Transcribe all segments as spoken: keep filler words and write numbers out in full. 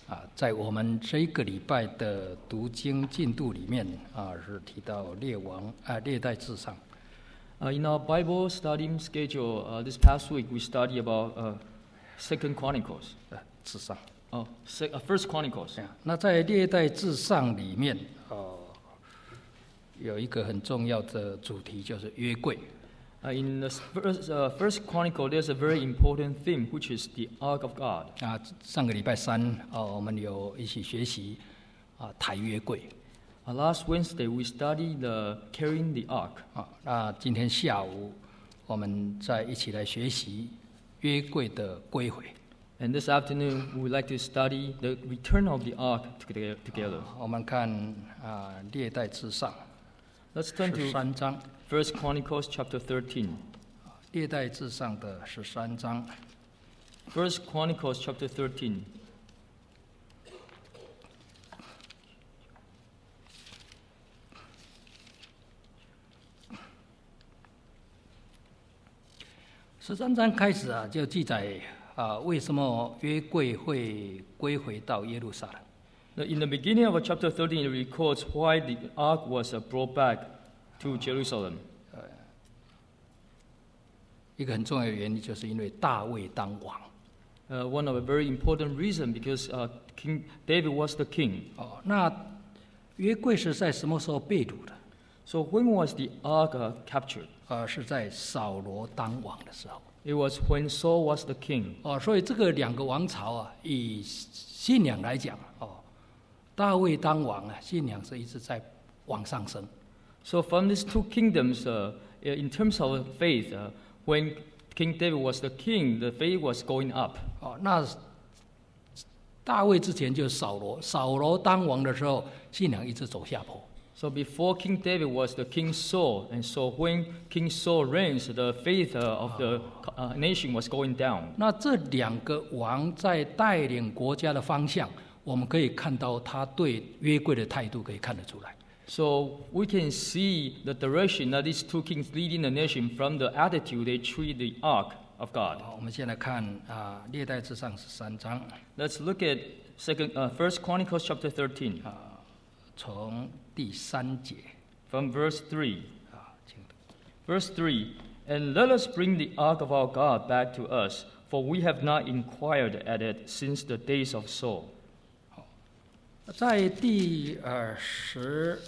啊，在我们这一个礼拜的读经进度里面啊，是提到列王啊列代志上。 Uh, in our Bible study schedule, uh, this past week we study about uh, Second Chronicles. 呃，志上。 哦、uh, uh, First Chronicles. 那在列代志上里面，哦、呃，有一个很重要的主题就是约柜。 Uh, in the first, uh, first Chronicle, there's a very important theme, which is the Ark of God. 啊，上个礼拜三哦，我们有一起学习啊抬约柜。 Uh, last Wednesday, we studied the carrying the Ark. 啊，那今天下午我们再一起来学习约柜的归回。 And this afternoon, we would like to study the return of the Ark together. 我们看啊列代志上 Let's turn 十 to 三章。 First Chronicles chapter thirteen. 列代志上的十三章。 First Chronicles chapter thirteen. 十三章开始啊，就记载啊，为什么约柜会归回到耶路撒冷。 Now, in the beginning of chapter thirteen, it records why the Ark was uh, brought back to Jerusalem. 一个很重要的原因，就是因为大卫当王。 Uh, one of a very important reason because uh, King David was the king. 哦，那约柜是在什么时候被掳的？ So when was the Ark uh, captured? 呃，是在扫罗当王的时候。 It was when Saul was the king. 哦，所以这个两个王朝啊，以信仰来讲，哦，大卫当王啊，信仰是一直在往上升。 So from these two kingdoms, uh, in terms of faith, uh, when King David was the king, the faith was going up. 哦，那大卫之前就是扫罗，扫罗当王的时候，信仰一直走下坡。 So before King David was the King Saul, and so when King Saul reigns, the faith uh, of the uh, nation was going down. 那这两个王在带领国家的方向，我们可以看到他对约柜的态度，可以看得出来。 So we can see the direction that these two kings leading the nation from the attitude they treat the Ark of God. 好，我们先来看啊，列代志上十三章 Let's look at Second, uh, First Chronicles chapter thirteen, 啊，从第三节 from verse three. 啊，请读。 Verse three, and let us bring the ark of our God back to us, for we have not inquired at it since the days of Saul. 在第呃十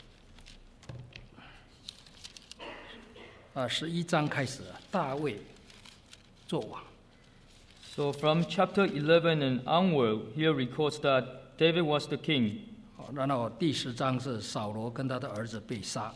啊十一章开始，大卫做王。 So from chapter eleven and onward, here records that David was the king. 好，然后第十章是扫罗跟他的儿子被杀。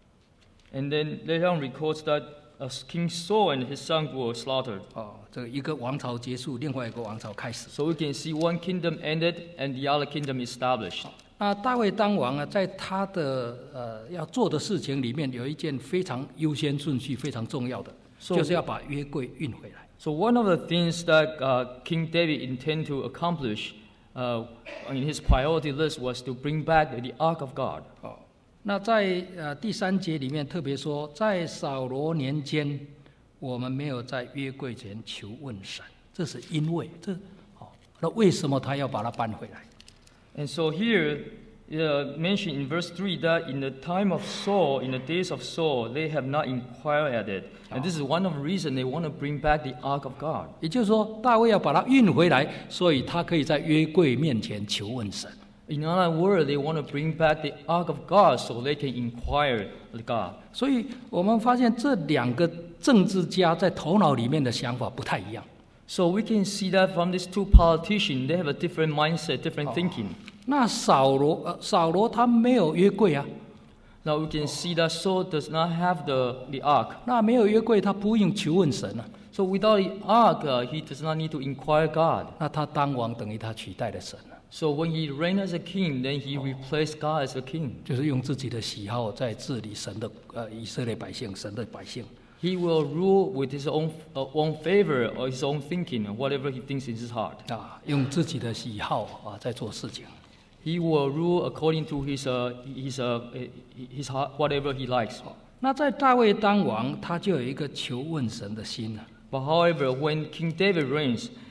And then later on records that uh, King Saul and his son were slaughtered. 哦，这个一个王朝结束，另外一个王朝开始。 So we can see one kingdom ended and the other kingdom established. 那大卫当王啊，在他的呃要做的事情里面，有一件非常优先顺序、非常重要的， So- 就是要把约柜运回来。 So one of the things that uh, King David intended to accomplish uh, in his priority list was to bring back the Ark of God. 哦，那在呃第三节里面特别说，在扫罗年间，我们没有在约柜前求问神，这是因为这哦，那为什么他要把它搬回来？ And so here, uh, mentioned in verse three that in the time of Saul, in the days of Saul, they have not inquired at it. And this is one of the reasons they want to bring back the Ark of God. 也就是说，大卫要把它运回来，所以他可以在约柜面前求问神。 In other words, they want to bring back the Ark of God so they can inquire with God. 所以我们发现这两个政治家在头脑里面的想法不太一样。 So we can see that from these two politicians, they have a different mindset, different thinking. 那扫罗，呃，扫罗他没有约柜啊， Now we can see that Saul does not have the, the Ark. 那没有约柜，他不用求问神啊。 So without the Ark, uh, he does not need to inquire God. 那他当王等于他取代了神了， So when he reigned as a king, then he replaced God as a king. 就是用自己的喜好在治理神的呃以色列百姓，神的百姓。 He will rule with his own, uh, own favor or his own thinking, whatever he thinks in his heart. 啊，用自己的喜好啊在做事情。 He will rule according to his, uh, his, uh, his heart, whatever he likes. 那在大卫当王，他就有一个求问神的心了。 But however, when King David reigns,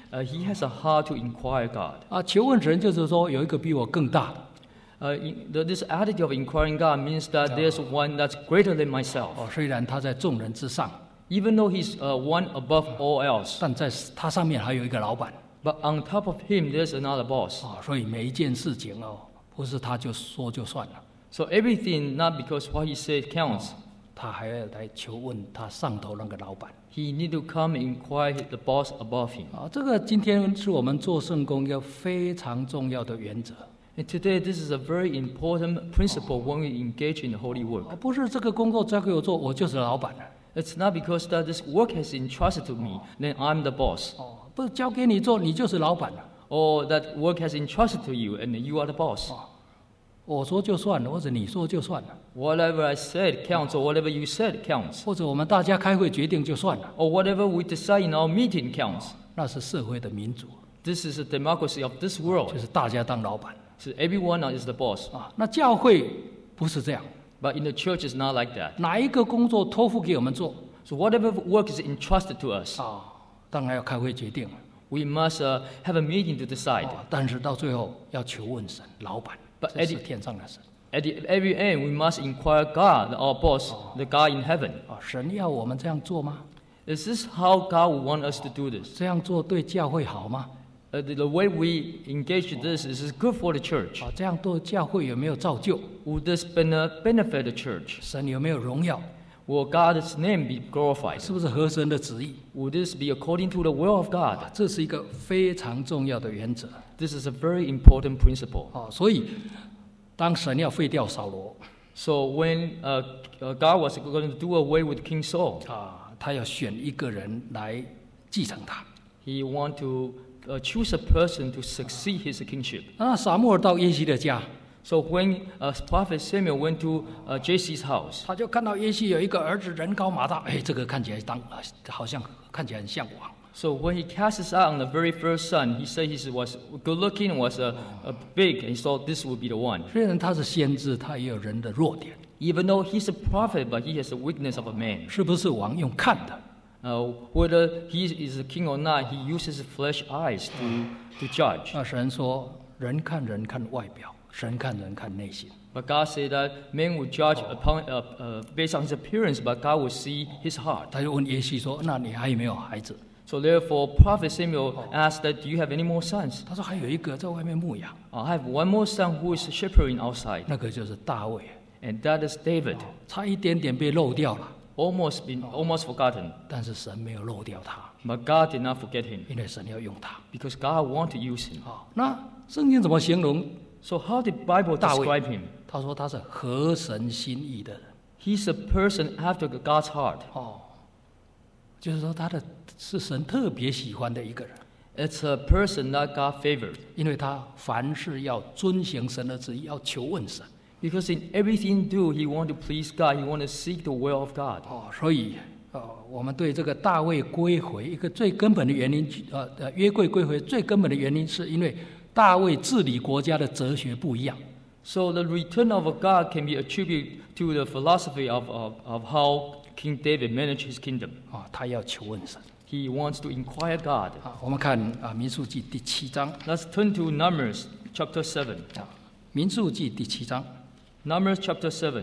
uh, he has a heart to inquire God. 啊，求问神就是说有一个比我更大的。 Uh, in, the, this attitude of inquiring God means that there's one that's greater than myself. 哦，虽然他在众人之上， Even though he's uh, one above all else, 但在他上面还有一个老板。 but on top of him there's another boss. 啊，所以每一件事情哦，不是他就说就算了， So everything, not because what he said counts. 他还要来求问他上头那个老板。 He need to come and inquire the boss above him. 啊，这个今天是我们做圣工一个非常重要的原则。 And today, this is a very important principle when we engage in the holy work. 啊，不是这个工作交给我做，我就是老板了。 It's not because that this work has entrusted to me, then I'm the boss. 哦，不是交给你做，你就是老板了。 Or that work has entrusted to you, and you are the boss. 我说就算了，或者你说就算了， Whatever I said counts, or whatever you said counts. 或者我们大家开会决定就算了， Or whatever we decide in our meeting counts. 那是社会的民主， This is the democracy of this world. 就是大家当老板 So everyone is the boss. 啊。那教会不是这样， But in the church, it's not like that. 哪一个工作托付给我们做 So whatever work is entrusted to us, 啊，当然要开会决定。 we must uh, have a meeting to decide. 啊，但是到最后要求问神，老板， But 这是 Eddie- 天上的神 At the every end, we must inquire God, our boss, the God in heaven. 啊。神要我们这样做吗？ Is this how God would want us to do this? 这样做对教会好吗？ Uh, the, the way we engage in this is this good for the church. 啊，这样对教会有没有造就？ Would this bene- benefit the church? 神有没有荣耀？ Will God's name be glorified? 是不是合神的旨意？ Would this be according to the will of God? 啊，这是一个非常重要的原则 This is a very important principle. 啊。所以，当神要废掉扫罗 So when uh, uh, God was going to do away with King Saul, 啊，他要选一个人来继承他。 he want to uh, choose a person to succeed his kingship. 那撒母耳到耶西的家， So when uh, Prophet Samuel went to uh, Jesse's house, 他就看到耶西有一个儿子人高马大，哎，这个看起来当啊好像看起来很像王。 so when he cast his eye on the very first son, he said he was good looking, was uh, uh, big, and he thought this would be the one. 虽然他是先知，他也有人的弱点， Even though he's a prophet, but he has the weakness of a man. 是不是王用看的？ Uh, whether he is a king or not, he uses flesh eyes to, to judge. 那神说，人看人看外表，神看人看内心。 But God said that man will judge upon, uh, uh, based on his appearance, but God will see his heart. 他就问耶西说：“那你还有没有孩子 So therefore, Prophet Samuel asked that, do you have any more sons?？” 他说：“还有一个在外面牧羊， I have one more son who is shepherding outside, 那个就是大卫， and that is David. 差一点点被漏掉了， Almost been almost forgotten, 但是神没有漏掉他， but God did not forget him 因为神要用他。 because God wanted to use him. 啊，那圣经怎么形容？ So how did Bible 大卫 describe him? 他说他是合神心意的人。 He's a person after God's heart. 哦，就是说他的是神特别喜欢的一个人， It's a person that God favored 因为他凡事要遵行神的旨意，要求问神。 because in everything do he want to please God. He want to seek the will of God. 哦，所以呃，我们对这个大卫归回一个最根本的原因，呃呃，约柜归回最根本的原因，是因为大卫治理国家的哲学不一样。 So the return of God can be attributed to the philosophy of, of, of how King David managed his kingdom. 啊，他要求问神。 He wants to inquire God. 啊，我们看啊，民数记第七章 Let's turn to Numbers chapter seven. 啊，民数记第七章 Numbers chapter seven.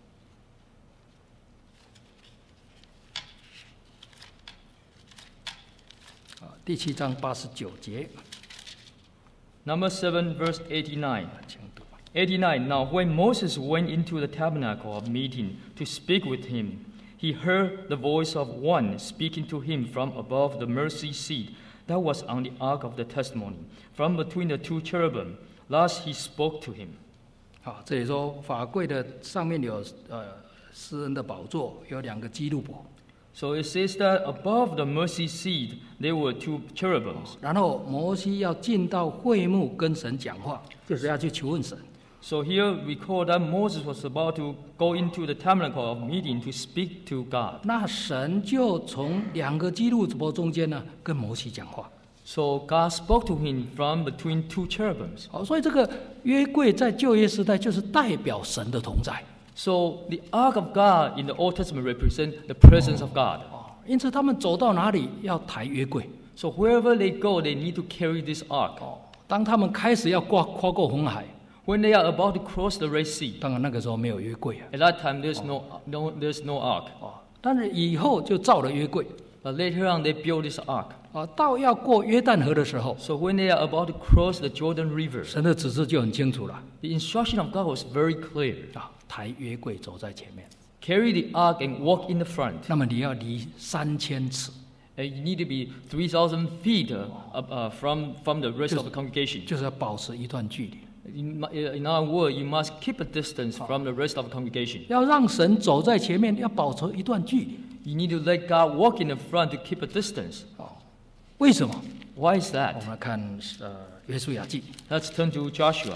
啊，第七章八十九节， Number seven, verse eighty-nine. 请读。 eighty-nine. Now, when Moses went into the tabernacle of meeting to speak with him, he heard the voice of one speaking to him from above the mercy seat that was on the ark of the testimony, from between the two cherubim. Thus he spoke to him. 啊，这里说法柜的上面有呃施恩的宝座，有两个基路伯， So it says that above the mercy seat there were two cherubims. 然后摩西要进到会幕跟神讲话，就是要去求问神。 So here we call that Moses was about to go into the tabernacle of meeting to speak to God. 那神就从两个基路伯中间呢，跟摩西讲话。 So God spoke to him from between two cherubims. 好，所以这个约柜在旧约时代就是代表神的同在。 So the ark of God in the Old Testament represents the presence of God. 哦，因此他们走到哪里要抬约柜。 So wherever they go, they need to carry this ark. 哦，当他们开始要跨跨过红海， When they are about to cross the Red Sea, 当然那个时候没有约柜啊， at that time there's no, no, there's no ark. 哦，但是以后就造了约柜 But later on, they built this ark. 啊。到要过约旦河的时候， So when they are about to cross the Jordan River, 神的指示就很清楚了 the instruction of God was very clear. 啊，抬约柜走在前面， Carry the ark and walk in the front. 那么你要离三千尺， And you need to be three thousand feet uh, up, uh, from, from the rest of the congregation. 就是要保持一段距离， In, mu- in other words, you must keep a distance from the rest of the congregation. 要让神走在前面，要保持一段距离。 You need to let God walk in the front to keep a distance. 哦，为什么？ Why is 我 that? 们来看呃约书亚记， Let's turn to Joshua.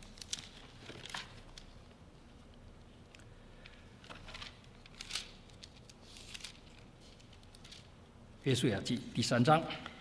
约书亚记第三章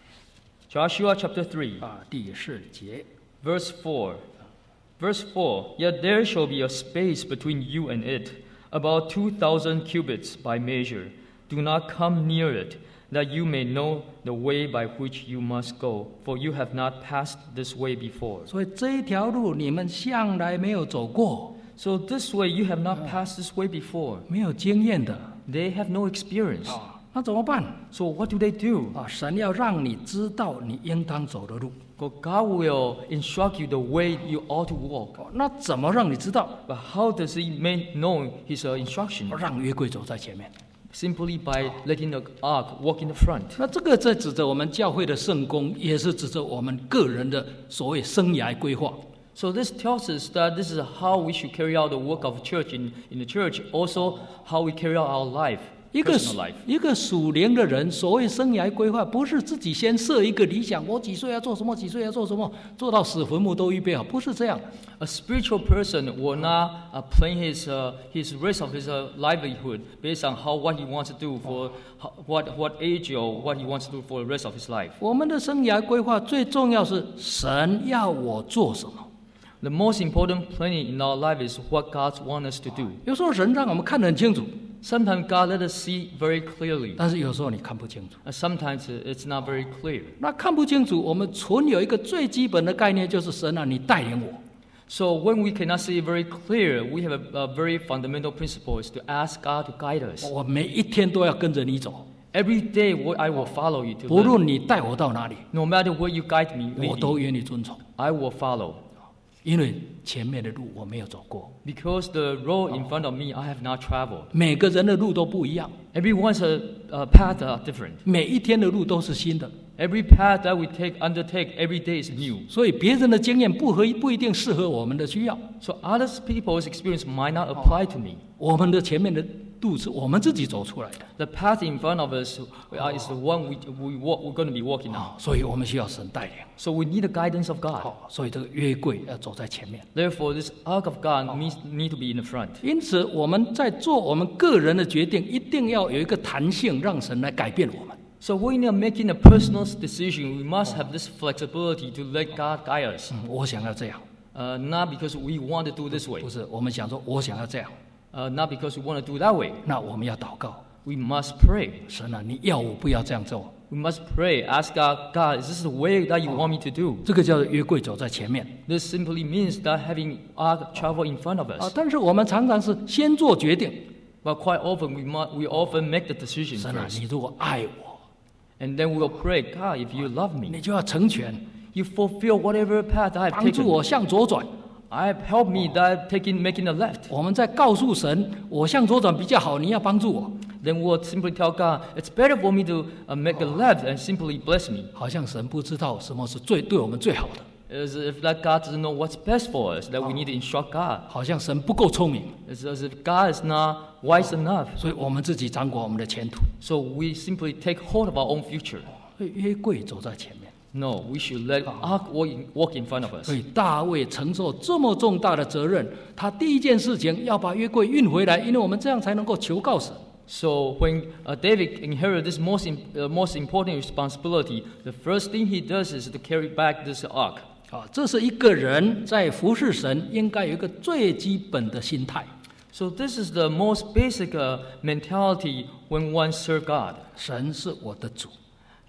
Joshua chapter three, 啊第四节， verse four. Verse four, Yet there shall be a space between you and it, about two thousand cubits by measure. Do not come near it, that you may know the way by which you must go, for you have not passed this way before. 所以这一条路你们向来没有走过， So this way you have not passed this way before. 没有经验的 They have no experience. 啊，那怎么办 So what do they do? 啊？神要让你知道你应当走的路， God will instruct you the way you ought to walk. 哦那怎么让你知道？ But how does he make known his uh, instruction? 让约柜走在前面。 Simply by letting the ark walk in the front. 那这个在指着我们教会的圣工，也是指着我们个人的所谓生涯规划。 So this tells us that this is how we should carry out the work of church in, in the church, also how we carry out our life, 一个 personal life. 一个属灵的人，所谓生涯规划，不是自己先设一个理想，我几岁要做什么，几岁要做什么，做到死坟墓都预备好，不是这样。 A spiritual person will not uh, plan his, uh, his rest of his uh, livelihood based on how what he wants to do for how, what, what age or what he wants to do for the rest of his life. 我们的生涯规划最重要是神要我做什么。 The most important planning in our life is what God wants us to do. 有时候神让我们看得很清楚， Sometimes God let us see very clearly, 但是有时候你看不清楚。 and sometimes it's not very clear. 那看不清楚，我们存有一个最基本的概念，就是神啊，你带领我。 So when we cannot see it very clear, we have a, a very fundamental principle is to ask God to guide us. 我每一天都要跟着你走， Every day what I will follow you to 不 live. 论你带我到哪里， No matter where you guide me, 我 lead 都 me, 愿意遵从， I will follow. 因为前面的路我没有走过。 Because the road in front of me I have not traveled. 每个人的路都不一样， Everyone's uh, uh, path are different. 每一天的路都是新的， Every path that we take, undertake, every day is new. 所以别人的经验不合不一定适合我们的需要。 So other people's experience might not apply to me. 我们的前面的路是我们自己走出来的， The path in front of us uh, is the one we, we walk, we're going to be walking on. 所以我们需要神带领。 So we need the guidance of God. 好，所以这个约柜要走在前面。 Therefore, this ark of God needs need to be in the front. 因此，我们在做我们个人的决定，一定要有一个弹性，让神来改变我们。 So when you're making a personal decision, we must have this flexibility to let God guide us. 嗯，我想要这样， Uh, not because we want to do this way. 不是我们想说我想要这样， Uh, not because we want to do that way. 那我们要祷告， We must pray. 神啊，你要我不要这样做， We must pray. Ask God, God, is this the way that you want me to do? 这个叫做约柜走在前面 This simply means that having ark travel in front of 啊 us. 但是我们常常是先做决定， But quite often, we, mu- we often make the decision 神啊， first. 你如果爱我， And then we will pray, God, if you love me, 你就要成全， you fulfill whatever path I have 帮助 taken. 我向左转。 I have helped me that taking making the left. 我们在告诉神，我向左转比较好，你要帮助我。 Then we'll simply tell God, it's better for me to uh, make the left and simply bless me. 好像神不知道什么是最对我们最好的， As if that God doesn't know what's best for us, that we need to instruct God. 好像神不够聪明， It's as if God is not wise enough. 所以我们自己掌管我们的前途。 So we simply take hold of our own future. 所以约柜走在前面， No, we should let ark walk in, walk in front of us. 所以大卫承受这么重大的责任，他第一件事情要把约柜运回来，因为我们这样才能够求告神。 So when uh, David inherited this most, im- uh, most important responsibility, the first thing he does is to carry back this ark. 啊，这是一个人在服侍神应该有一个最基本的心态。 So this is the most basic uh, mentality when one serves God. 神是我的主，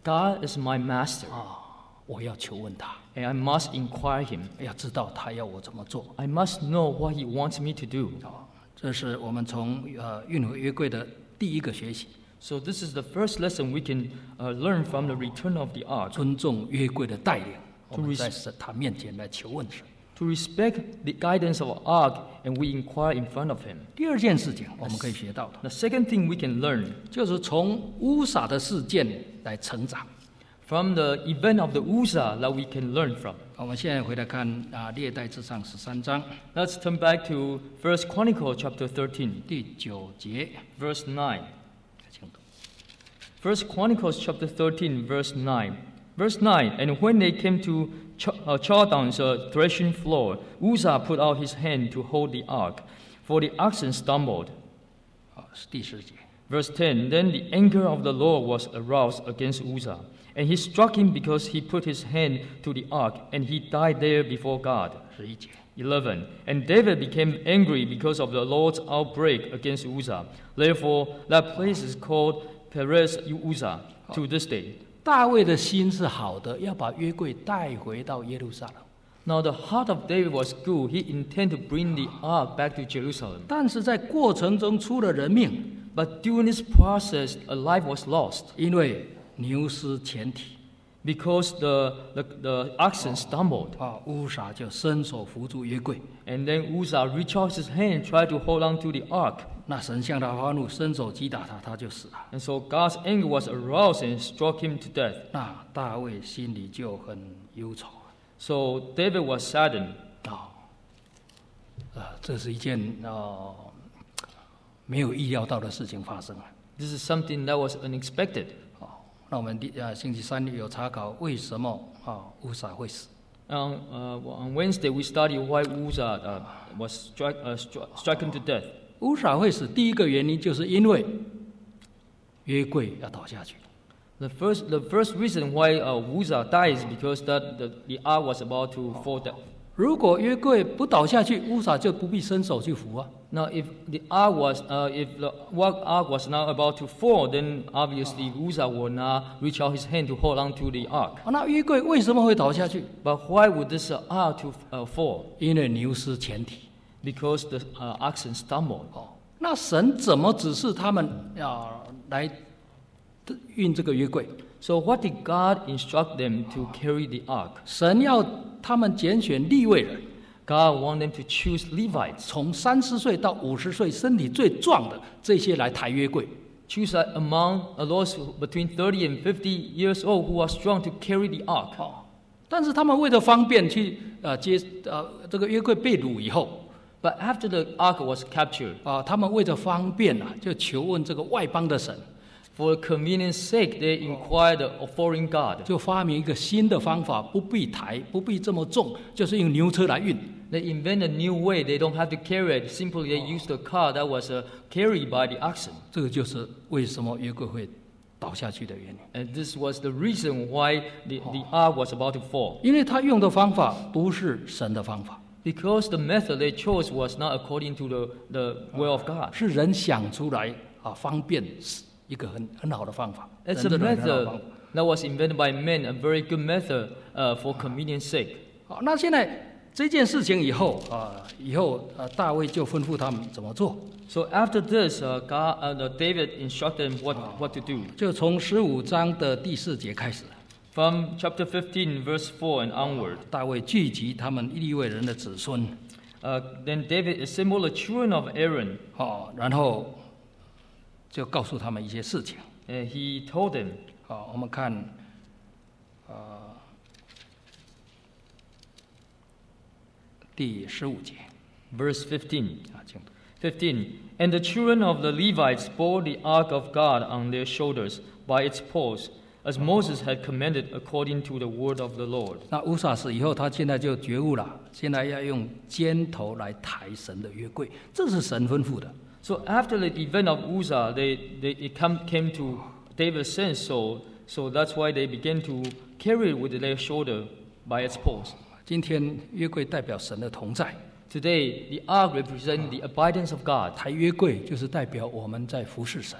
God is my master, 啊，我要求问他， and I must inquire him. 要知道他要我怎么做。 I must know what he wants me to do. 啊，这是我们从呃运回约柜的第一个学习， So this is the first lesson we can uh, learn from the return of the ark. 尊重约柜的带领，我们 res- 在神他面前来求问神。 To respect the guidance of our ark, and we inquire in front of him. 第二件事情我们可以学到的， The second thing we can learn 就是从乌撒的事件来成长。 from the event of the Uzzah that we can learn from. 我们现在回来看啊，列代志上十三章 Let's turn back to First Chronicles chapter thirteen, 第九节， verse nine. 请读 First Chronicles chapter thirteen, verse nine. Verse nine, and when they came to Ch- uh, Chordan's uh, threshing floor, Uzzah put out his hand to hold the ark, for the oxen stumbled. 好，是第十节。 Verse ten, then the anger of the Lord was aroused against Uzzah, and he struck him because he put his hand to the ark, and he died there before God. 十一节， eleven, and David became angry because of the Lord's outbreak against Uzzah. Therefore, that place is called Perez Uzzah to this day. 大卫的心是好的，要把约柜带回到耶路撒冷。 Now the heart of David was good. He intended to bring the ark back to Jerusalem. 但是在过程中出了人命， But during this process, a life was lost 因为牛失前蹄， because the, the, the oxen stumbled. 啊，乌撒就伸手扶住约柜， And then Uzzah reached out his hand, tried to hold on to the ark. 那神向他发怒，伸手击打他，他就死了。 And so God's anger was aroused and struck him to death. 那大卫心里就很忧愁 So David was saddened. 啊，呃，这是一件呃没有意料到的事情发生了。 This is something that was unexpected. 啊，那我们第呃星期三有查考为什么啊乌撒会死。 On, uh, on Wednesday, we studied why Uzzah uh, was struck, uh, stru- stricken to death. 乌撒会死，第一个原因就是因为约柜要倒下去。 The first, the first reason why uh, Uzzah died is because that the, the ark was about to fall down. 如果约柜不倒下去，乌撒就不必伸手去扶啊。 Now, if the ark was, uh, if the what ark was now about to fall, then obviously Uzzah would not reach out his hand to hold on to the ark. 啊那约柜为什么会倒下去？ But why would this uh, ark to uh, fall? 因为牛失前蹄。 Because the uh, oxen stumbled. 哦，那神怎么指示他们啊来运这个约柜？ So what did God instruct them to carry the ark? 神要他们拣选利未人， God wanted them to choose Levites. 从三十岁到五十岁，身体最壮的这些来抬约柜。 Choose uh, among uh, those who- between thirty and fifty years old who are strong to carry the ark. 哦，但是他们为了方便去呃接呃这个约柜被掳以后 But after the ark was captured, 啊，他们为了方便啊，就求问这个外邦的神， for convenience sake, they inquired a foreign god. 就发明一个新的方法，不必抬，不必这么重，就是用牛车来运。 They invent a new way. They don't have to carry it. Simply, they used a car that was uh, carried by the oxen. 这个就是为什么约柜会倒下去的原因， And this was the reason why the, the ark was about to fall. 因为他用的方法不是神的方法， Because the method they chose was not according to the, the will of God. 是人想出来啊，方便一个很很好的方法。 It's 人 a 认为很好的 method 方法 that was invented by men, a very good method uh, for convenience sake. 好，那现在这件事情以后啊，以后啊，大卫就吩咐他们怎么做， So after this, uh, God, uh, the David instructed them what, what to do. 就从十五章的第四节开始， From chapter fifteen, verse four and onward, 大卫聚集他们利未人的子孙， uh, then David assembled the children of Aaron, 好，然后就告诉他们一些事情。 and he told them, 好，我们看，呃，第十五节 verse fifteen. 啊，请读。 fifteen. And the children of the Levites bore the ark of God on their shoulders by its poles, as Moses had commanded according to the word of the Lord. 那乌撒死以后，他现在就觉悟了，现在要用肩头来抬神的约柜，这是神吩咐的。 So after the event of Uzzah, they, they it come, came to David's sense, so, so that's why they began to carry it with their shoulder by its poles. 今天约柜代表神的同在， Today, the ark represents the abidance of God. 抬约柜就是代表我们在服侍神。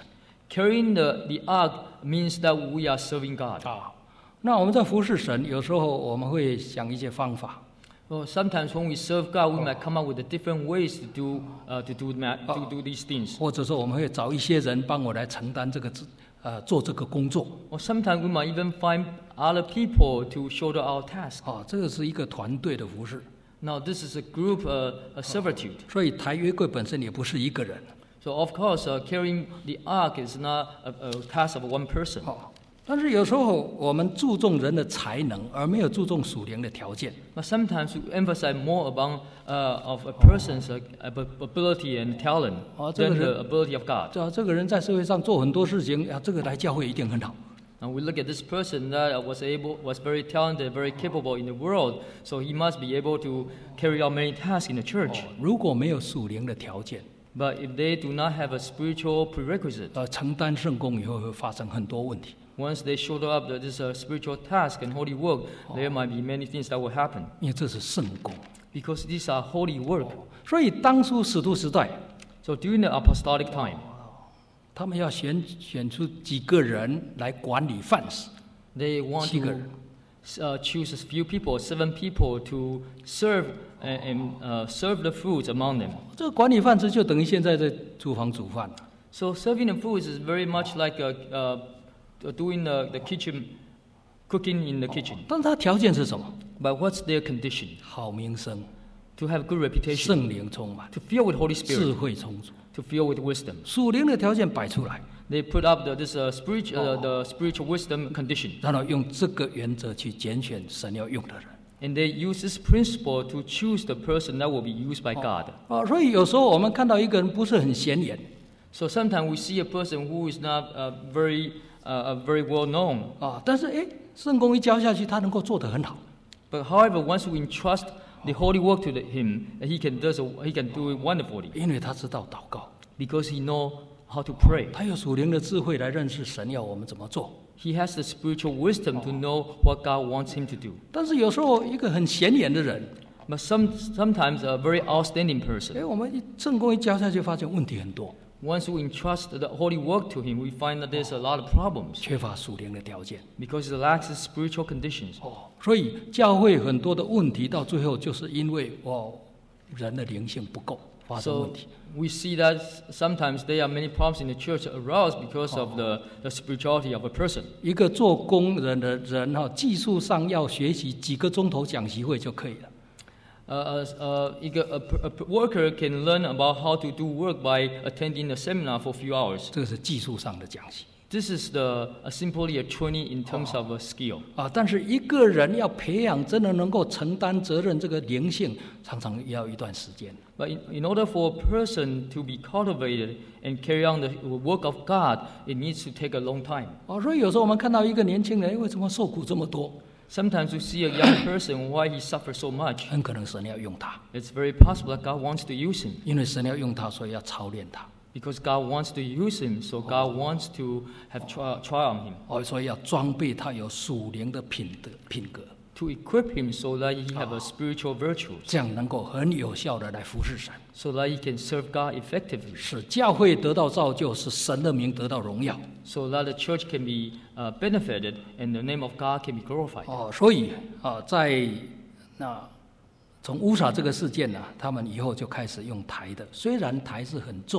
Carrying the, the ark means that we are serving God. 啊。那我们在服侍神，有时候我们会想一些方法。 Well, sometimes when we serve God, we might come up with the different ways to do uh, to do ma- to do these things. 或者说我们会找一些人帮我来承担这个呃做这个工作。 Or sometimes we might even find other people to shoulder our task. 啊，这个是一个团队的服侍。 Now, this is a group uh, a servitude. 所以抬约柜本身也不是一个人。 So, of course, uh, carrying the ark is not a, a task of one person. 好，但是有时候我们注重人的才能，而没有注重属灵的条件。 But sometimes we emphasize more about uh, of a person's uh, ab- ability and talent Oh, 这个 than 是- the ability of God. 这这个人在社会上做很多事情，啊，这个来教会一定很好。 And we look at this person that was able, was very talented, very capable in the world, so he must be able to carry out many tasks in the church. 如果没有属灵的条件， But if they do not have a spiritual prerequisite, 呃，承担圣工以后会发生很多问题， once they shoulder up the, this uh, spiritual task and holy work, there might be many things that will happen. 因为这是圣工。 Because these are holy work. 所以当初使徒时代， So during the apostolic time, 他们要选选出几个人来管理饭食， they want 七个 to 人。 uh, choose a few people, seven people, to serve and, and uh, serve the foods among them. 这个管理饭食就等于现在在厨房煮饭。 So serving the foods is very much like uh, uh, doing the, the kitchen, cooking in the kitchen. 但是它条件是什么？ But what's their condition? 好名声， To have good reputation, 圣灵充满， to fill with Holy 智 Spirit, 慧充足， to fill with wisdom. 属灵的条件摆出来， They put up the, this uh, spiritual, uh, the spiritual wisdom condition, 然后用这个原则去拣选神要用的人。 and they use this principle to choose the person that will be used by God. 啊，所以有时候我们看到一个人不是很显眼 So sometimes we see a person who is not uh, very, uh, uh, very well known. 啊，但是哎，圣工一交下去，他能够做得很好。 But however, once we entrust the holy work to the, him, he can does a, he can do it wonderfully 因为他知道祷告， because he know how to pray. 他有属灵的智慧来认识神要我们怎么做。 He has the spiritual wisdom to know what God wants him to do. 但是有时候一个很显眼的人， But some, sometimes a very outstanding person, 哎，我们一圣工一交下去，发现问题很多， once we entrust the holy work to him, we find that there's a lot of problems 缺乏属灵的条件。 because it lacks the spiritual conditions. 哦，所以教会很多的问题到最后就是因为哦人的灵性不够发生 So 问题。 we see that sometimes there are many problems in the church aroused because of the, the spirituality of a person. 一个做工人的人哈，技术上要学习几个钟头讲习会就可以了。 Uh, as, uh, a, a, a worker can learn about how to do work by attending a seminar for a few hours. 这个是技术上的讲习 This is the uh, simply a training in terms of a skill. 啊，但是一个人要培养真的能够承担责任，这个灵性常常要一段时间。 But in, in order for a person to be cultivated and carry on the work of God, it needs to take a long time. 哦，所以有时候我们看到一个年轻人，哎为什么受苦这么多？ Sometimes we see a young person why he suffers so much. 很可能神要用他， It's very possible that God wants to use him 因为神要用他，所以要操练他。 because God wants to use him. So God wants to have tri- try on him 哦，所以要装备他有属灵的品德品格， to equip him so that he have a spiritual virtues, 这样能够很有效的来服侍神， so that he can serve God effectively, 使教会得到造就，使神的名得到荣耀。 so that the church can be uh, benefited and the name of God can be glorified. 哦，所以啊，在那从乌撒这个事件呢、他们以后就开始用台的，虽然台是很重，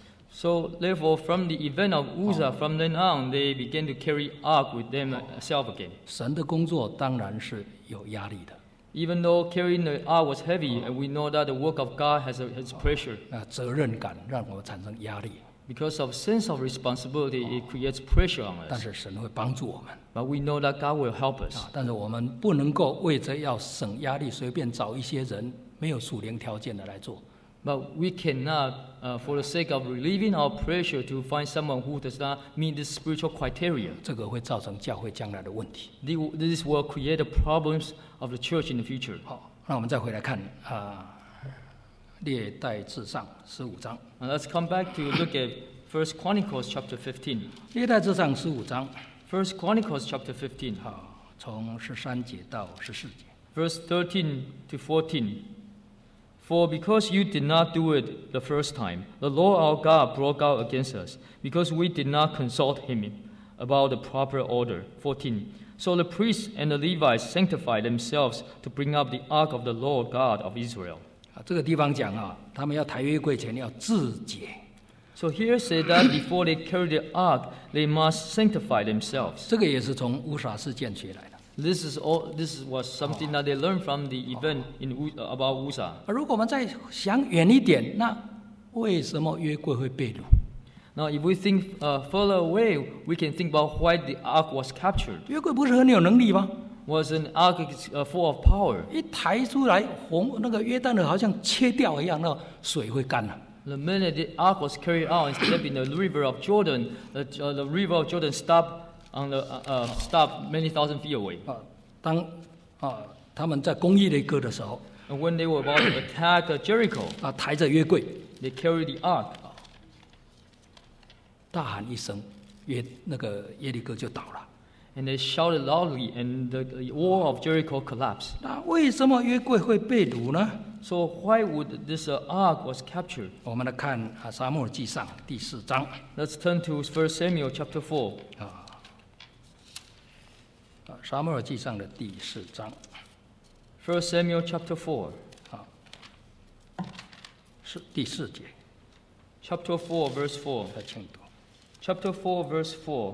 So therefore, from the event of Uzzah, from then on, they began to carry ark with themselves again. 神的工作当然是有压力的。 Even though carrying the ark was heavy, and we know that the work of God has a, has pressure. 那责任感让我们产生压力， Because of sense of responsibility, it creates pressure on 但 us. 是神会帮助我们 But we know that God will help us. 啊。但是我们不能够为着要省压力，随便找一些人没有属灵条件的来做。 But we cannot, uh, for the sake of relieving our pressure, to find someone who does not meet this spiritual criteria. 这个会造成教会将来的问题。 The- This will create the problems of the church in the future. 好，那我们再回来看啊，列代志上十五章。 Now let's come back to look at First Chronicles chapter fifteen. 列代志上十五章， First Chronicles chapter fifteen, 好，从十三节到十四节。 verse thirteen to fourteen. For because you did not do it the first time, the Lord our God broke out against us, because we did not consult him about the proper order. fourteen. So the priests and the Levites sanctified themselves to bring up the ark of the Lord God of Israel. 啊，这个地方讲啊，他们要抬约柜前要自洁。 So here said that before they carry the ark, they must sanctify themselves. 这个也是从乌撒事件学来的。 This is all. This was something that they learned from the event in U- about Uzzah. 而如果我们再想远一点，那为什么约柜会被掳？ Now, if we think uh, further away, we can think about why the ark was captured. 约柜不是很有能力吗？ Was an ark uh, full of power? 一抬出来，红那个约旦河好像切掉一样，那水会干了。 The minute the ark was carried out and stepped in the river of Jordan, the, uh, the river of Jordan stopped on the uh, uh, stopped many thousand feet away. 啊，当啊他们在攻耶利哥的时候， And when they were about to attack uh, Jericho, 啊抬着约柜， they carried the ark. 大喊一声，约那个耶利哥就倒了。 And they shouted loudly, and the, the wall of Jericho collapsed. 那为什么约柜会被掳呢？ So why would this uh, ark was captured? 我们来看啊《撒母耳记上》第四章 Let's turn to First Samuel chapter four. 啊，啊《撒母耳记上》的第四章 First Samuel chapter four. 是第四节， Chapter four, verse four. 来请读。 Chapter four, verse four.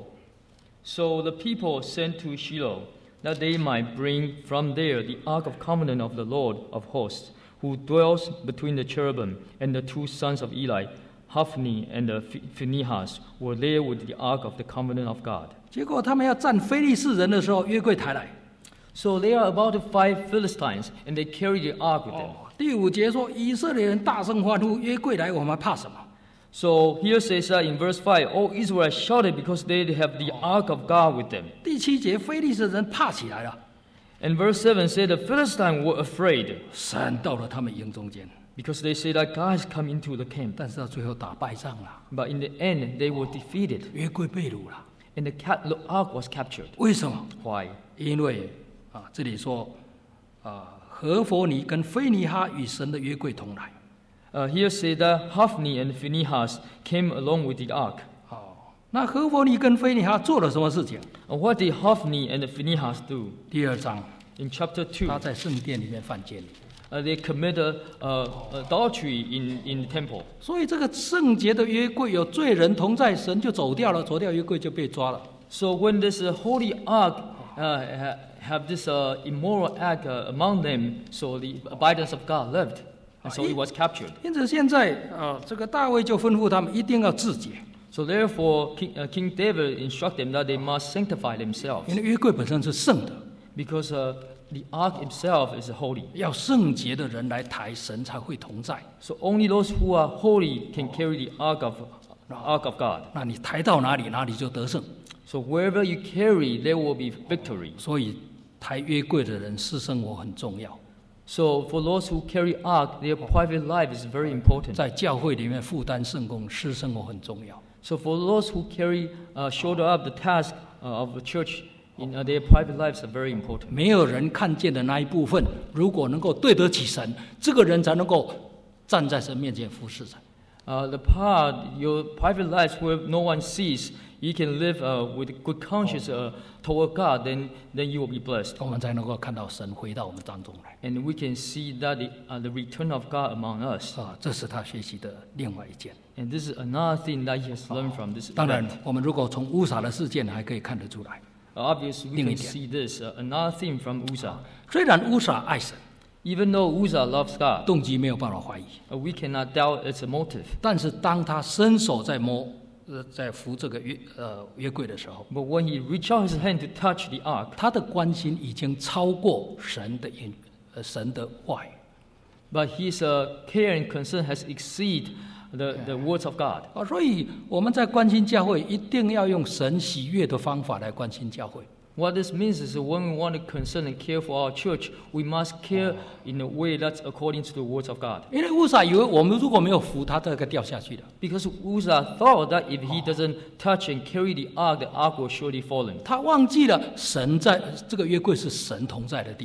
So the people sent to Shiloh, that they might bring from there the ark of covenant of the Lord of hosts, who dwells between the cherubim, and the two sons of Eli, Hophni and the Phinehas, were there with the ark of the covenant of God. 结果他们要战非利士人的时候，约柜抬来。 So they are about to fight Philistines, and they carry the ark with them. 哦，第五节说以色列人大声欢呼，约柜来，我们还怕什么？ So here says that in verse five, all Israel shouted because they have the ark of God with them. 第七节非利士人怕起来了， And verse seven said the Philistines were afraid 闪到了他们营中间， because they say that God has come into the camp. 但是到最后打败仗了， But in the end, they were defeated, 约柜被掳了。 and the, cap- the ark was captured. 为什么？ Why? 因为啊，这里说啊，何弗尼跟菲尼哈与神的约柜同来。 Uh, here say that Hophni and Phinehas came along with the ark. 哦，那何弗尼跟菲尼哈做了什么事情？ And what did Hophni and Phinehas do? 第二章， In chapter two, 他在圣殿里面犯奸淫。 uh, they committed uh, adultery in, in the temple. 所以这个圣洁的约柜有罪人同在，神就走掉了，走掉约柜就被抓了。 So when this uh, holy ark uh, ha- have this uh, immoral act uh, among them, so the abidance of God left, and so it was captured. 因此现在啊，这个大卫就吩咐他们一定要自洁， So therefore, King, uh, King David instructed them that they must sanctify themselves, 因为约柜本身是圣的， because uh, the ark itself is holy. 要圣洁的人来抬，神才会同在。 So only those who are holy can carry the ark of ark of God. 那你抬到哪里，哪里就得胜。 So wherever you carry, there will be victory. 所以抬约柜的人私生活很重要， So for those who carry ark, their private life is very important. 在教会里面负担圣工，私生活很重要。 So for those who carry, uh, shoulder up the task uh, of the church, in uh, their private lives are very important. 没有人看见的那一部分，如果能够对得起神，这个人才能够站在神面前服侍神。 Uh, the part, your private lives where no one sees, you can live uh, with good conscience uh, toward God, then, then you will be blessed. 我们才能够看到神回到我们当中来。 And we can see that the, uh, the return of God among us. 啊，这是他学习的另外一件。 And this is another thing that he has learned from this 当然 event. ， 我们如果从乌撒的事件还可以看得出来， Obviously, we 另一 can 点。 see this. Uh, another thing from Uzzah. 虽然乌撒爱神， Even though Uzzah loves God, 动机没有办法怀疑， uh, we cannot doubt its motive. 但是当他伸手在摸，呃，在扶这个约呃约柜的时候， But when he reached out his hand to touch the ark, 他的关心已经超过神的言，呃，神的话语。 but his uh, care and concern has exceeded the, the words of God. 啊，所以我们在关心教会，一定要用神喜悦的方法来关心教会。 What this means is that when we want to concern and care for our church, we must care in a way that's according to the words of God. 因为乌撒以为我们如果没有扶他，这个掉下去的。 Because Uzzah thought that if he doesn't touch and carry the ark, the ark will surely fall in. 他忘记了神在这个约柜是神同在的地方。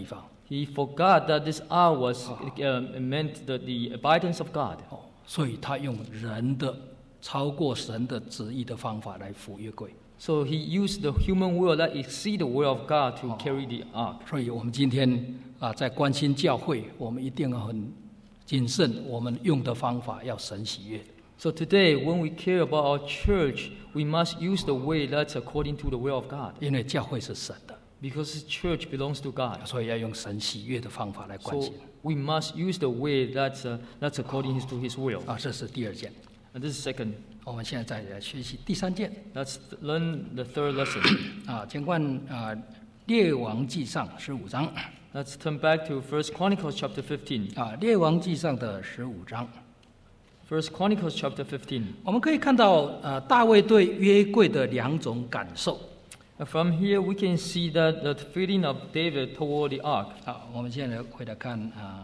He forgot that this ark was uh, meant the, the abidance of God. 哦，所以他用人的超过神的旨意的方法来扶约柜。 So he used the human will that exceed the will of God to carry the ark. 所以我们今天啊，在关心教会，我们一定要很谨慎，我们用的方法要神喜悦。 So today, when we care about our church, we must use the way that's according to the will of God. 因为教会是神的， Because the church belongs to God. 所以要用神喜悦的方法来关 So 心。 we must use the way that's, uh, that's according to His will. 啊，这是第二件。 And this is second. 我们现在再来学习第三件。 Let's learn the third lesson. 啊，请看啊，《列王记上》十五章。 Let's turn back to First Chronicles chapter fifteen. 啊，《列王记上》的十五章， First Chronicles chapter fifteen. 我们可以看到，呃，大卫对约柜的两种感受。 And from here, we can see that the feeling of David toward the ark. 好，我们现在回来看啊，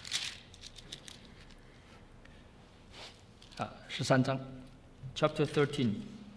啊，十三章， Chapter thirteen,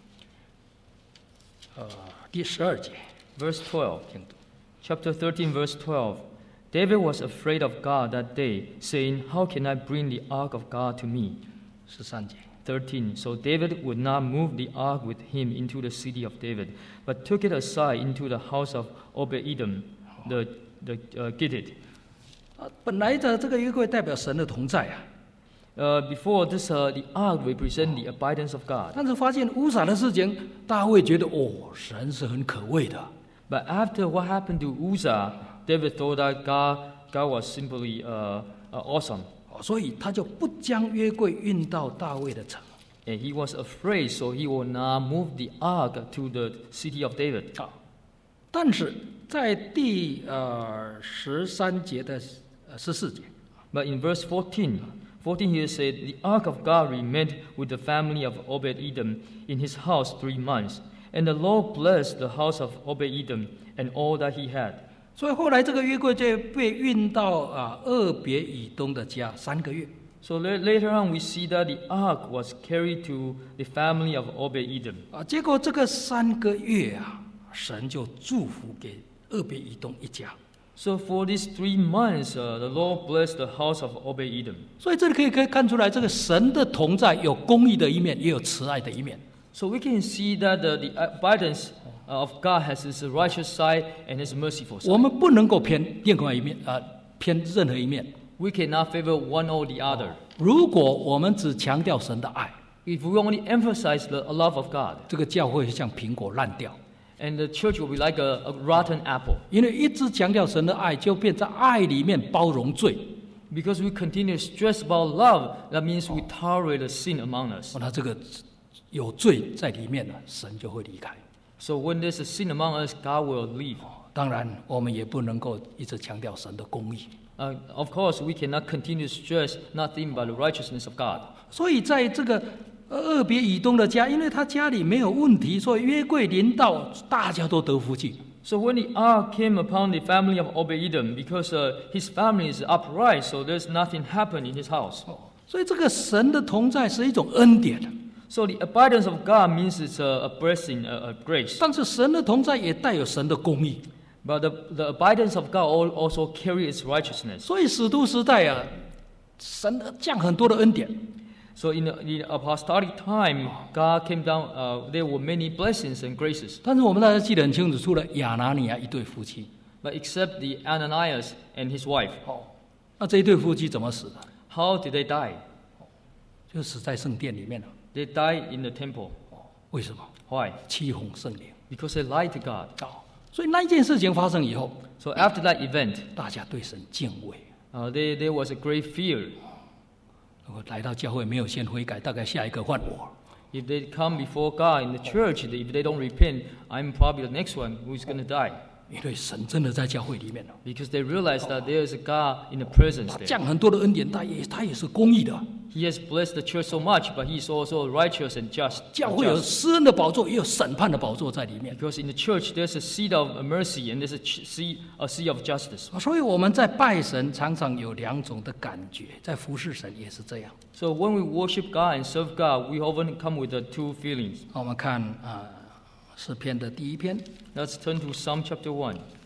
呃，第十二节， verse twelve. 请读。 Chapter thirteen, verse twelve. David was afraid of God that day, saying, How can I bring the ark of God to me? 十三节， thirteen. So David would not move the ark with him into the city of David, but took it aside into the house of Obed-Edom, the, the uh, Gittite. 啊，本来的这个约柜代表神的同在啊， Uh, before this, uh, the ark represent the abidance of God. 但是发现乌撒的事情，大卫觉得哦，神是很可畏的。 But after what happened to Uzzah, David thought that God, God was simply uh, uh, awesome. 哦，所以他就不将约柜运到大卫的城。 And he was afraid, so he would not move the ark to the city of David. 好，但是在第呃十三节的呃十四节， But in verse fourteen, fourteen here said, The ark of God remained with the family of Obed-Edom in his house three months. And the Lord blessed the house of Obed-Edom and all that he had. 所以后来这个约柜就被运到啊俄别以东的家三个月。 So la- later on, we see that the ark was carried to the family of Obed-Edom. 啊，结果这个三个月啊，神就祝福给俄别以东一家。 So for these three months, uh, the Lord blessed the house of Obed-Edom. 所以这里可以可以看出来，这个神的同在有公义的一面，也有慈爱的一面。 So we can see that the, the abidance of God has His righteous side and His merciful side. 我们不能够偏另外一面啊，偏任何一面。 We cannot favor one or the other. 如果我们只强调神的爱， If we only emphasize the love of God, 这个教会像苹果烂掉。 and the church will be like a, a rotten apple. 因为一直强调神的爱，就变在爱里面包容罪。 Because we continue to stress about love, that means we tolerate the sin among us. 那这个有罪在里面了，神就会离开。 So when there's a sin among us, God will leave. 当然，我们也不能够一直强调神的公义。 Uh, of course, we cannot continue to stress nothing but the righteousness of God. 所以在这个俄别以东的家，因为他家里没有问题，所以约柜临到，大家都得福气。 So when the ark came upon the family of Obed-Edom, because uh, his family is upright, so there's nothing happened in his house. 所以这个神的同在是一种恩典， So the abidance of God means it's a, a blessing, a, a grace. 但是神的同在也带有神的公义。 But the, the abidance of God al- also carries its righteousness. 所以使徒时代啊，神降很多的恩典。 So in the, the apostolic time, God came down, uh, there were many blessings and graces. 但是我们大家记得很清楚，除了亚拿尼亚一对夫妻， But except the Ananias and his wife. 哦，那这一对夫妻怎么死的？ How did they die? 就死在圣殿里面了。 They died in the temple. 为什么？ Why? 欺哄圣灵。 Because they lied to God. 哦，所以那一件事情发生以后， So after that event, 大家对神敬畏。 uh, they, there was a great fear. 如果来到教会没有先悔改，大概下一个换我。 If they come before God in the church, if they don't repent, I'm probably the next one who's going to die. 因为神真的在教会里面了， Because they realize that there is a God in the presence 他 there. 降很多的恩典，他也他也是公义的。 He has blessed the church so much, but He's also righteous and just. 教会有 just. 施恩的宝座，也有审判的宝座在里面。 Because in the church there's a seat of mercy and there's a ch- seat, a seat of justice. 所以我们在拜神常常有两种的感觉，在服侍神也是这样。 So when we worship God and serve God, we often come with the two feelings. 我们看啊，诗篇的第一篇 Let's turn to Psalm chapter one. 啊，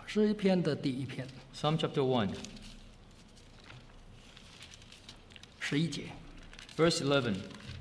诗篇的第一篇 Psalm chapter one, 十一节， verse eleven.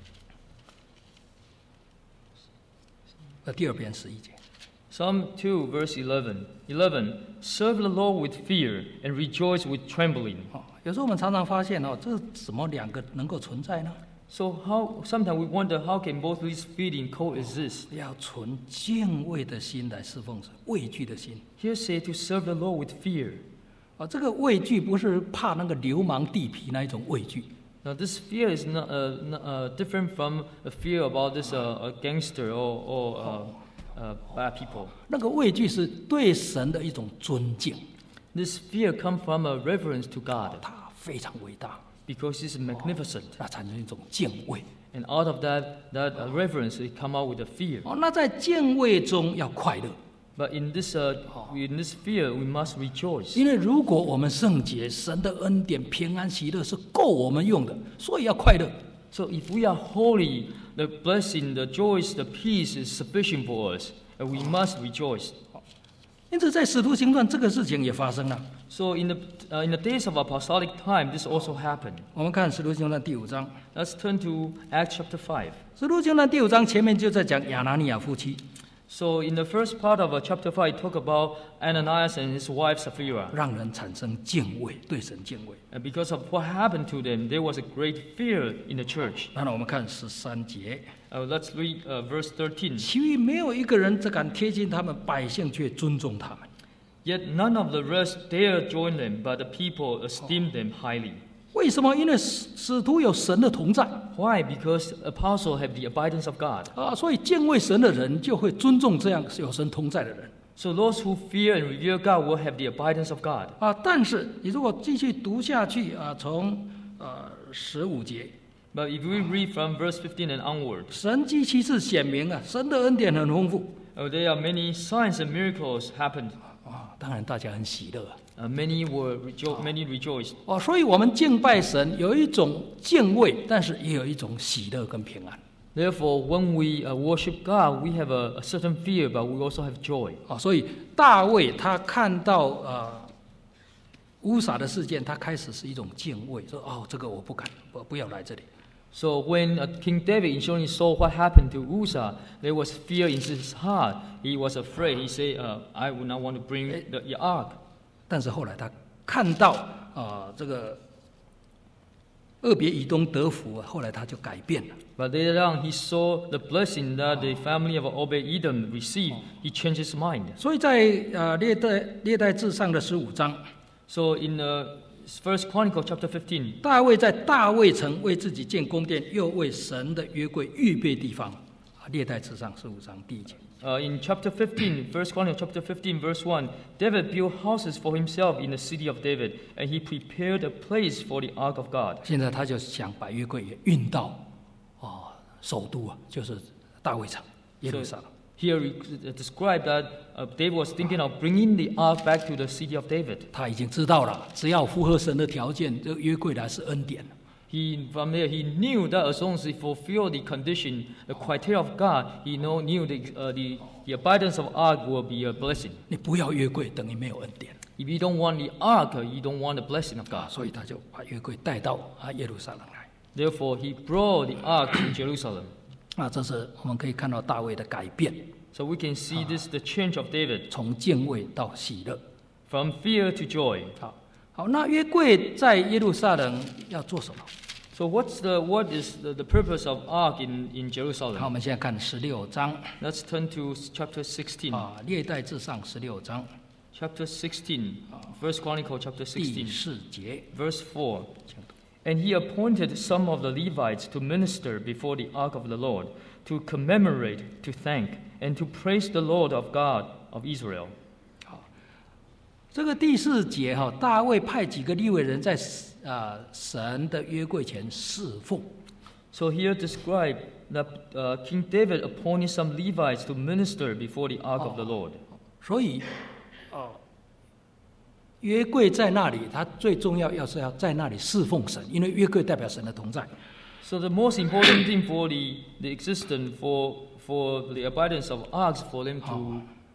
呃，第二篇十一节。 Psalm two, verse eleven. eleven. Serve the Lord with fear and rejoice with trembling. 哦，有时候我们常常发现哦，这怎么两个能够存在呢？ So how sometimes we wonder how can both these feelings coexist? 要存敬畏的心来侍奉神，畏惧的心。 Here say to serve the Lord with fear. 啊，这个畏惧不是怕那个流氓地痞那一种畏惧， Now this fear is not, uh, not, uh, different from a fear about this uh, a gangster or, or uh, uh, bad people. 那个畏惧是对神的一种尊敬， This fear comes from a reverence to God 它非常伟大， because it's magnificent. 那产生一种敬畏。 And out of that, that uh, reverence, it come out with a fear. 哦，那在敬畏中要快乐， But in this, uh, in this fear, we must rejoice. 因为如果我们圣洁，神的恩典、平安、喜乐是够我们用的，所以要快乐。 So if we are holy, the blessing, the joys, the peace is sufficient for us, and we must rejoice. 因此，在使徒行传这个事情也发生了。 So in the, uh, in the days of apostolic time, this also happened. 我们看使徒行传第五章， Let's turn to Acts chapter five. 使徒行传第五章前面就在讲亚拿尼亚夫妻， So in the first part of uh, chapter five, it talk about Ananias and his wife Sapphira. 让人产生敬畏，对神敬畏。 And because of what happened to them, there was a great fear in the church. 那我们看十三节， Uh, let's read uh, verse thirteen. 其余没有一个人只敢贴近他们，百姓却尊重他们。 Yet none of the rest dare join them, but the people esteemed them highly. 为什么？因为使使徒有神的同在 Why? Because apostles have the abidance of God. 啊，所以敬畏神的人就会尊重这样有神同在的人 So those who fear and revere God will have the abidance of God. 啊。但是你如果继续读下去啊，从呃十五节， But if we read from verse fifteen and onward, 神迹奇事显明啊，神的恩典很丰富 uh, there are many signs and miracles happened. 啊，当然大家很喜乐 Uh, many were rejo- many rejoiced. 哦，所以我们敬拜神有一种敬畏，但是也有一种喜乐跟平安 Therefore, when we uh, worship God, we have a, a certain fear, but we also have joy. 啊。所以大卫他看到呃乌撒的事件，他开始是一种敬畏，说哦，这个我不敢，不不要来这里。 So when uh, King David initially saw what happened to Uzzah, there was fear in his heart. He was afraid. He said, uh, "I would not want to bring the, the ark." 但是后来他看到啊、呃这个俄别以东得福，后来他就改变了。 But later on, he saw the blessing that the family of Obed-Edom received. He changed his mind. 所以在呃列代列代志上的十五章， So in uh, First Chronicle chapter fifteen, 大卫在大卫城为自己建宫殿，又为神的约柜预备地方。啊，列代志上十五章第一节。 uh, in chapter fifteen, First Chronicle chapter fifteen, verse one, David built houses for himself in the city of David, and he prepared a place for the ark of God. 现在他就想把约柜也运到哦首都啊，就是大卫城耶路撒冷。 Here it described that uh, David was thinking of bringing the ark back to the city of David. 他已经知道了，只要符合神的条件，这个约柜来是恩典。 He from there he knew that as long as he fulfilled the condition, the criteria of God, he know, knew the, uh, the the abidance of ark will be a blessing. 你不要约柜，等于没有恩典。 If you don't want the ark, you don't want the blessing of 啊， God. 所以他就把约柜带到啊耶路撒冷来。 Therefore, he brought the ark to Jerusalem. 啊，这是我们可以看到大卫的改变， So we can see this the change of David 从敬畏到喜乐。 from fear to joy. 好，好，那约柜在耶路撒冷要做什么？ So what's the what is the, the purpose of ark in, in 好，我 Jerusalem? 们现在看十六章 Let's turn to chapter sixteen. 啊，历代志上十六章 Chapter sixteen, First Chronicle chapter 第 sixteen, 四节， verse four. 请读 And he appointed some of the Levites to minister before the ark of the Lord, to commemorate, to thank, and to praise the Lord of God of Israel. 这个第四节哈，大卫派几个利未人在啊神的约柜前侍奉。 So here described that uh, King David appointed some Levites to minister before the ark of the Lord. 所以，哦，约柜在那里，它最重要要是要在那里侍奉神，因为约柜代表神的同在。 So the most important thing for the, the existence, for, for the abidance of arks, for them to,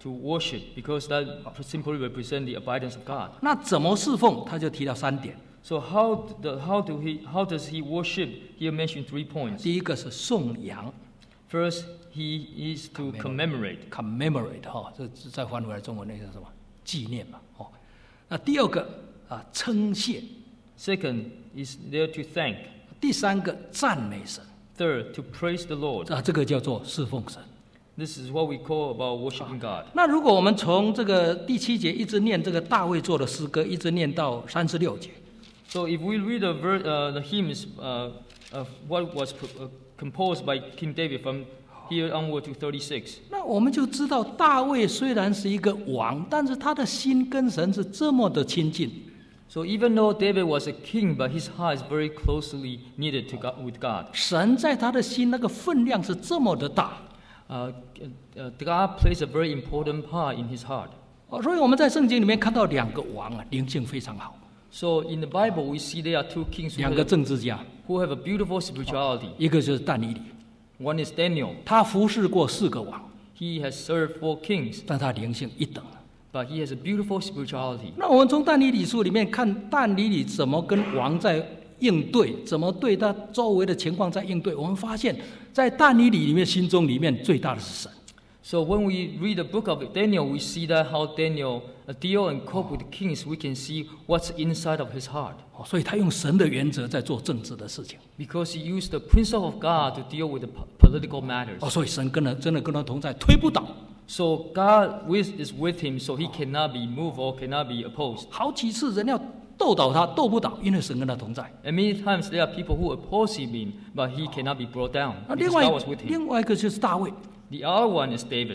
to worship because that simply represents the abidance of God. 那怎么侍奉？他就提到三点。 So how the, how do he how does he worship? Here mentioned three points. 第一个是颂扬 First, he is to commemorate. ，commemorate 哈、这这再翻回来中文那个什么纪念嘛，哦。那第二个啊称谢， Second is there to thank. 第三个赞美神， Third, to praise the Lord. 啊这个叫做侍奉神。 This is what we call about worshiping God. 那如果我们从这个第七节一直念这个大卫做的诗歌，一直念到三十六节， So if we read the, ver, uh, the hymns uh, of what was uh, composed by King David from here onward to thirty-six, 那我们就知道大卫虽然是一个王，但是他的心跟神是这么的亲近。 so even though David was a king, but his heart is very closely knitted to God, with God. 神在他的心那个分量是这么的大。 Uh, uh, God plays a very important part in his heart. 哦，所以我们在圣经里面看到两个王啊，灵性非常好， So in the Bible, we see there are two kings 两 who 个 have, 政治家， who have a beautiful spirituality. 一个就是但以理， One is Daniel. 他服侍过四个王， He has served four kings, 但他灵性一等。 but he has a beautiful spirituality. 那我们从但以理书里面看但以理怎么跟王在应对，怎么对他周围的情况在应对，我们发现，在但以理里面心中里面最大的是神。 So when we read the book of Daniel, we see that how Daniel uh, deal and cope with the kings. We can see what's inside of his heart. 哦，所以他用神的原则在做政治的事情。 Because he used the principle of God to deal with the po- political matters. 哦，所以神跟他真的跟他同在，推不倒。 So God with, is with him, so he cannot be moved or cannot be opposed. 好几次人要斗倒他，斗不倒，因为神跟他同在。 And many times there are people who oppose him, but he cannot be brought down 那 because 另外 God was with him. 另外一个就是大卫， The other one is David.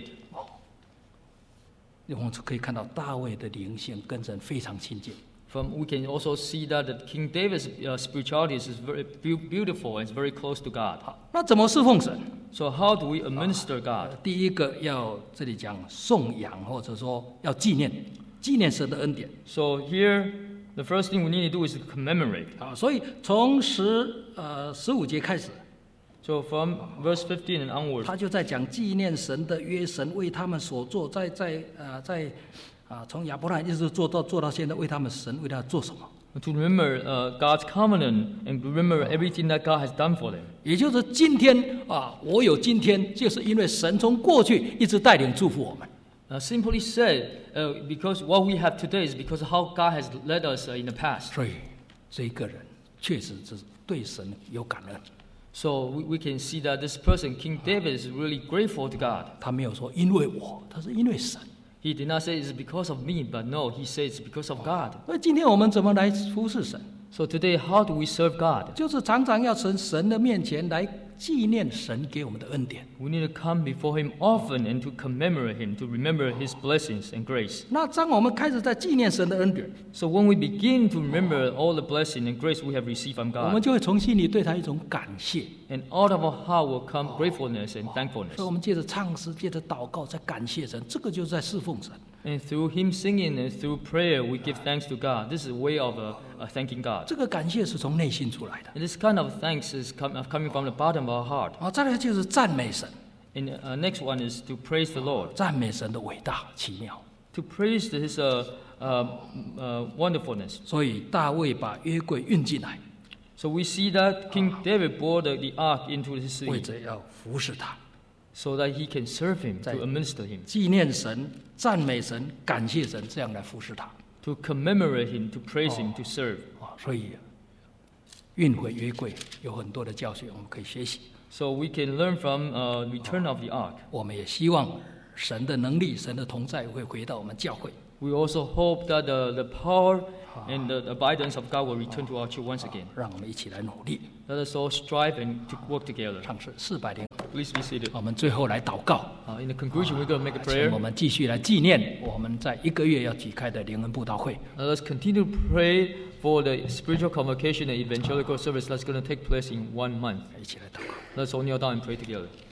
我们可以看到大卫的灵性跟神非常亲近。 From we can also see that the King David's uh, spirituality is very beau- beautiful and is very close to God. 好，那怎么侍奉神？ So how do we administer God? 第一个要这里讲颂扬，或者说要纪念，纪念神的恩典。 So here, the first thing we need to do is to commemorate. 啊，所以从十呃十五节开始， So from verse fifteen and onwards, 他就在讲纪念神的约，神为他们所做，在在呃在啊从亚伯拉罕一直做到做到现在，为他们神为他做什么？ to remember uh, God's covenant and remember everything that God has done for them. 也就是今天啊，我有今天，就是因为神从过去一直带领祝福我们。 Uh, simply said, uh, because what we have today is because of how God has led us uh, in the past. 所以这一个人确实是对神有感恩， So we, we can see that this person, King David, is really grateful to God. 他没有说因为我，他是因为神。 He did not say it's because of me, but no, he says it's because of God. 所以今天我们怎么来服侍神？ So today, how do we serve God? 就是常常要从神的面前来纪念神给我们的恩典。 We need to come before Him often and to commemorate Him, to remember His blessings and grace. 那当我们开始在纪念神的恩典， So when we begin to remember all the blessing and grace we have received from 我们 God, 就会从心里对他一种感谢。 and out of our heart will come gratefulness and 所以 thankfulness. 我们借着唱诗，借着祷告，在感谢神，这个就是在侍奉神。 And through Him singing and through prayer, we give thanks to God. This is a way of uh, uh, thanking God. 这个感谢是从内心出来的。 And this kind of thanks is com- uh, coming from the bottom of our heart. 好，再来就是赞美神， And uh, next one is to praise the Lord, 赞美神的伟大奇妙。 to praise His uh, uh, uh, wonderfulness. 所以大卫把约柜运进来， So we see that King David brought the, the ark into his 为 city 着要服侍他， so that he can serve him, to Right. administer him, 纪念神、赞美神、感谢神，这样来服侍他。 to commemorate him, to praise him, to serve. 啊，所以运回约柜有很多的教训，我们可以学习。 So we can learn from uh, return of the ark. 我们也希望神的能力、神的同在会回到我们教会。 We also hope that the, the power and the abidance of God will return to our church once again. 让我们一起来努力。 Let us all strive and to work together. 唱诗四百零， Please be seated. 我们最后来祷告。 Uh, in the conclusion, we're going to make a 请 prayer. 我们继续来纪念我们在一个月要举开的灵恩布道会。 Now let's continue to pray for the spiritual convocation and evangelical service that's going to take place in one month. 一起来祷告。 Let's all kneel down and pray together.